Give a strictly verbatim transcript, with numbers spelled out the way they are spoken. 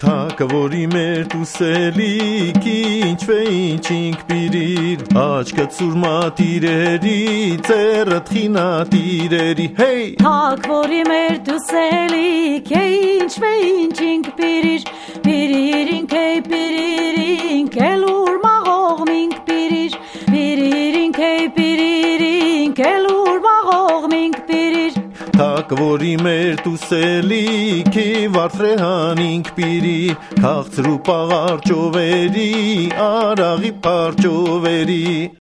Թակը որի մեր տուսելիքի ինչ-վե ինչ-ինք պիրիր Աչկը ծուրմատիրերի, ծերըտ խինատիրերի Հեյ! Թակ որի մեր տուսելիք է ինչ-վե ինչ-ինք պիրիր Պիրիրինք է պիրիրինք էլ ուր մաղողմինք պիրիր Պիրիրինք է պիրիրինք էլ ուր մաղողմինք պիրիր Թակ որի մեր տուսելիքի վարդրեհանինք պիրի Քաղցրու պաղար ճովերի, արաղի պար ճովերի